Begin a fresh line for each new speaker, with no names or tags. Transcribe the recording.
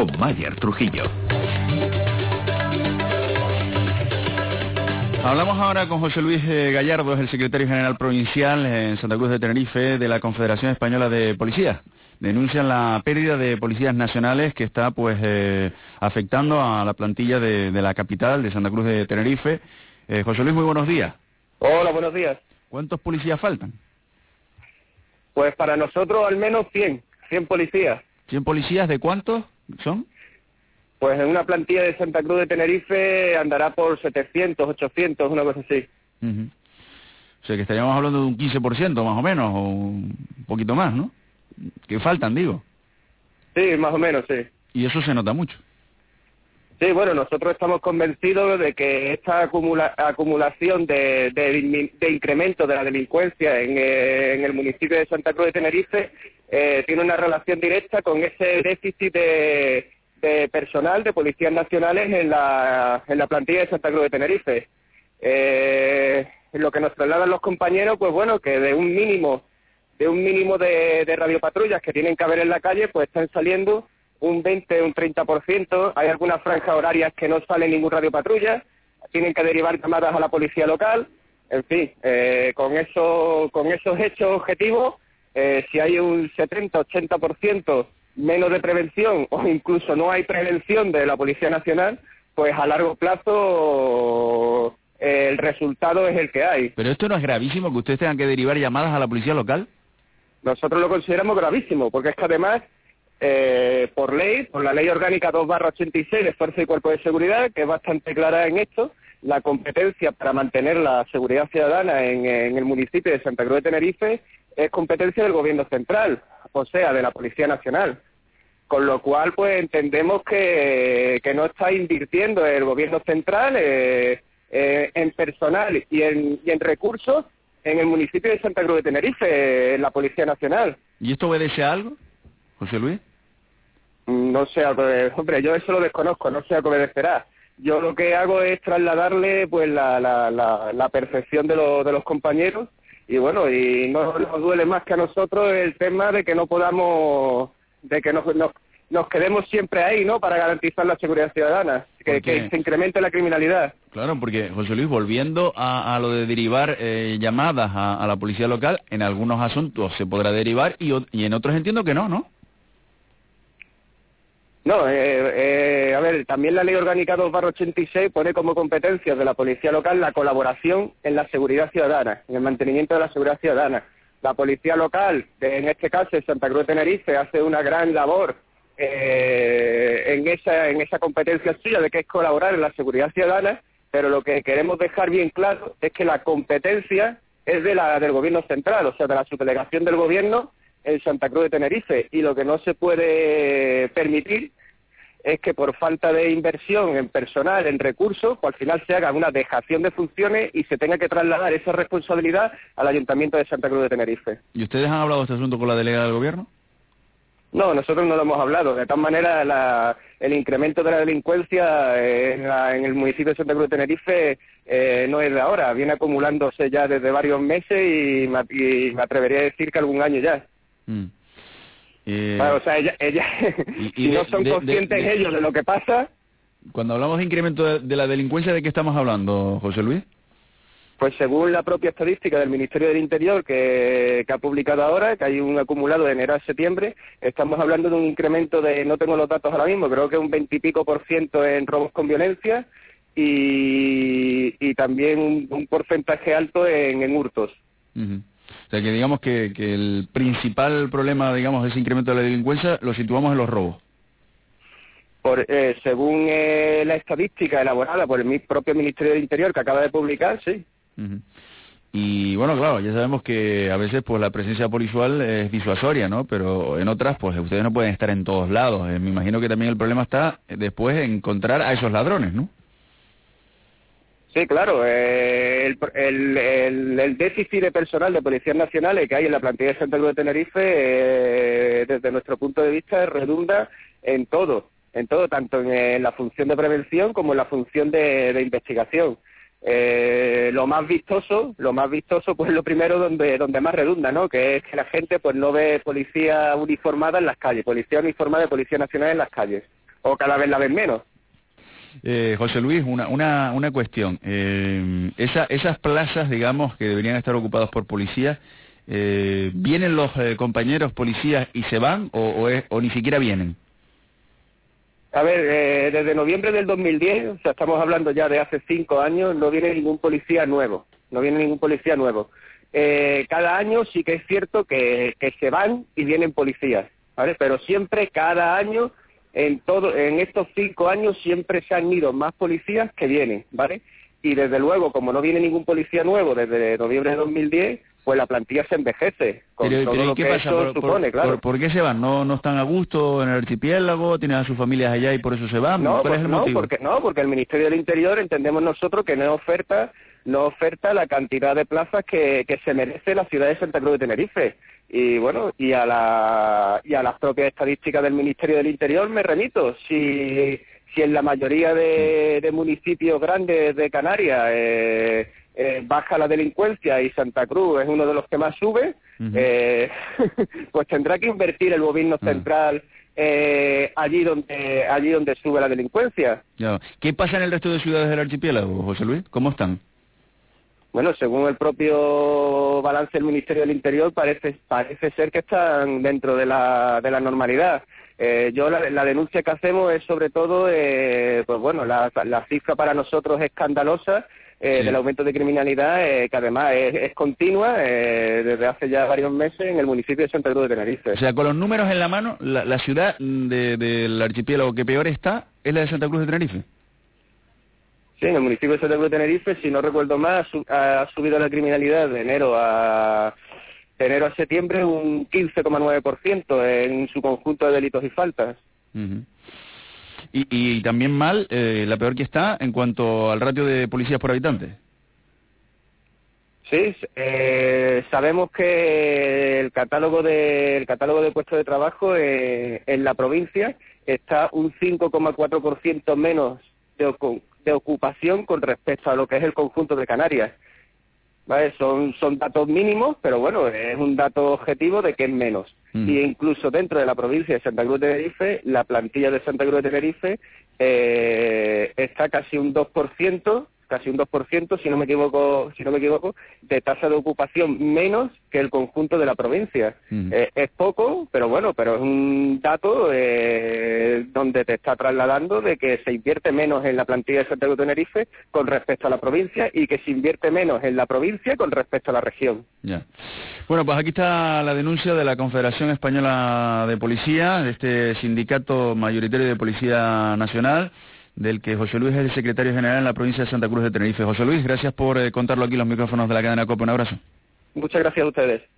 con Mayer Trujillo.
Hablamos ahora con José Luis Gallardo, es el secretario general provincial en Santa Cruz de Tenerife de la Confederación Española de Policías. Denuncian la pérdida de policías nacionales que está afectando a la plantilla de la capital, de Santa Cruz de Tenerife. José Luis, muy buenos días.
Hola, buenos días.
¿Cuántos policías faltan?
Pues para nosotros al menos 100 policías.
¿100 policías de cuántos son?
Pues en una plantilla de Santa Cruz de Tenerife andará por 700, 800, una cosa así.
Uh-huh. O sea que estaríamos hablando de un 15% más o menos, o un poquito más, ¿no? Que faltan, digo.
Sí, más o menos, sí.
Y eso se nota mucho.
Sí, bueno, nosotros estamos convencidos de que esta acumulación de incremento de la delincuencia en el municipio de Santa Cruz de Tenerife tiene una relación directa con ese déficit de personal de policías nacionales en la plantilla de Santa Cruz de Tenerife. Lo que nos trasladan los compañeros, pues bueno, que de un mínimo de radiopatrullas que tienen que haber en la calle, pues están saliendo un 20, un 30%, hay algunas franjas horarias que no sale ningún radiopatrulla, tienen que derivar llamadas a la policía local, en fin, con esos hechos objetivos, si hay un 70-80% menos de prevención o incluso no hay prevención de la Policía Nacional, pues a largo plazo el resultado es el que hay.
¿Pero esto no es gravísimo, que ustedes tengan que derivar llamadas a la policía local?
Nosotros lo consideramos gravísimo, porque es que además por la ley orgánica 2/86 de Fuerza y Cuerpo de Seguridad, que es bastante clara en esto, la competencia para mantener la seguridad ciudadana en el municipio de Santa Cruz de Tenerife es competencia del Gobierno central, o sea, de la Policía Nacional. Con lo cual, pues entendemos que no está invirtiendo el Gobierno central en personal y en recursos en el municipio de Santa Cruz de Tenerife, en la Policía Nacional.
¿Y esto obedece a algo, José Luis?
No sé, hombre, yo eso lo desconozco, no sé a qué obedecerá. Yo lo que hago es trasladarle pues la percepción de los compañeros y bueno, y no nos duele más que a nosotros el tema de que no podamos, de que nos quedemos siempre ahí, ¿no?, para garantizar la seguridad ciudadana, que se incremente la criminalidad.
Claro, porque, José Luis, volviendo a lo de derivar llamadas a la policía local, en algunos asuntos se podrá derivar y en otros entiendo que no, ¿no?
No, a ver, también la Ley Orgánica 2/86 pone como competencias de la Policía Local la colaboración en la seguridad ciudadana, en el mantenimiento de la seguridad ciudadana. La Policía Local, en este caso en Santa Cruz de Tenerife, hace una gran labor en esa competencia suya de que es colaborar en la seguridad ciudadana, pero lo que queremos dejar bien claro es que la competencia es del Gobierno central, o sea, de la subdelegación del Gobierno en Santa Cruz de Tenerife, y lo que no se puede permitir es que por falta de inversión en personal, en recursos, pues al final se haga una dejación de funciones y se tenga que trasladar esa responsabilidad al Ayuntamiento de Santa Cruz de Tenerife.
¿Y ustedes han hablado de este asunto con la delegada del Gobierno?
No, nosotros no lo hemos hablado. De tal manera, el incremento de la delincuencia en el municipio de Santa Cruz de Tenerife no es de ahora, viene acumulándose ya desde varios meses y me atrevería a decir que algún año ya. Bueno, o sea, ella si no son conscientes ellos de lo que pasa.
Cuando hablamos de incremento de la delincuencia, ¿de qué estamos hablando, José Luis?
Pues según la propia estadística del Ministerio del Interior que ha publicado ahora, que hay un acumulado de enero a septiembre, estamos hablando de un incremento de, no tengo los datos ahora mismo, creo que un 20 y pico % en robos con violencia y también un porcentaje alto en hurtos.
Uh-huh. O sea que digamos que el principal problema, digamos, de ese incremento de la delincuencia lo situamos en los robos.
Según la estadística elaborada por el propio Ministerio del Interior que acaba de publicar, sí.
Uh-huh. Y bueno, claro, ya sabemos que a veces pues la presencia policial es disuasoria, ¿no? Pero en otras pues ustedes no pueden estar en todos lados. Me imagino que también el problema está después en encontrar a esos ladrones, ¿no?
Sí, claro, el déficit de personal de policías nacionales que hay en la plantilla de Santa Cruz de Tenerife, desde nuestro punto de vista, redunda en todo, tanto en la función de prevención como en la función de investigación. Lo más vistoso, pues lo primero donde más redunda, ¿no?, que es que la gente pues no ve policía uniformada en las calles, policía uniformada de Policía Nacional en las calles. o cada vez la ven menos.
José Luis, una cuestión. Esas plazas, digamos, que deberían estar ocupadas por policías, ¿vienen los compañeros policías y se van o ni siquiera vienen?
A ver, desde noviembre del 2010, o sea, estamos hablando ya de hace 5 años, no viene ningún policía nuevo, cada año sí que es cierto que se van y vienen policías, ¿vale? Pero siempre, cada año, en estos 5 años, siempre se han ido más policías que vienen, ¿vale? Y desde luego, como no viene ningún policía nuevo desde noviembre de 2010, pues la plantilla se envejece, con todo lo que eso supone, claro.
¿Por qué se van? ¿No están a gusto en el archipiélago? ¿Tienen a sus familias allá y por eso se van?
No,
¿Cuál es el motivo?
Porque el Ministerio del Interior entendemos nosotros que no oferta la cantidad de plazas que se merece la ciudad de Santa Cruz de Tenerife. Y bueno, y a las propias estadísticas del Ministerio del Interior me remito. Si en la mayoría de municipios grandes de Canarias baja la delincuencia y Santa Cruz es uno de los que más sube, pues tendrá que invertir el gobierno central allí donde sube la delincuencia.
Ya. ¿Qué pasa en el resto de ciudades del archipiélago, José Luis? ¿Cómo están?
Bueno, según el propio balance del Ministerio del Interior, parece ser que están dentro de la normalidad. La denuncia que hacemos es sobre todo, pues bueno, la cifra para nosotros es escandalosa, del aumento de criminalidad, que además es continua desde hace ya varios meses en el municipio de Santa Cruz de Tenerife.
O sea, con los números en la mano, la ciudad del archipiélago que peor está es la de Santa Cruz de Tenerife.
Sí, en el municipio de Santa Cruz de Tenerife, si no recuerdo más, ha subido la criminalidad de enero a septiembre un 15,9% en su conjunto de delitos y faltas.
Y también mal, la peor que está en cuanto al ratio de policías por habitante.
Sí, sabemos que el catálogo de puestos de trabajo en la provincia está un 5,4% menos de ocupación con respecto a lo que es el conjunto de Canarias. ¿Vale? Son datos mínimos, pero bueno, es un dato objetivo de que es menos. Y incluso dentro de la provincia de Santa Cruz de Tenerife, la plantilla de Santa Cruz de Tenerife está casi un 2%, si no me equivoco, de tasa de ocupación menos que el conjunto de la provincia. Es poco, pero bueno, pero es un dato donde te está trasladando de que se invierte menos en la plantilla de Santa Cruz de Tenerife con respecto a la provincia y que se invierte menos en la provincia con respecto a la región.
Ya. Bueno, pues aquí está la denuncia de la Confederación Española de Policía, de este sindicato mayoritario de Policía Nacional, del que José Luis es el secretario general en la provincia de Santa Cruz de Tenerife. José Luis, gracias por contarlo aquí en los micrófonos de la cadena COPE. Un abrazo.
Muchas gracias a ustedes.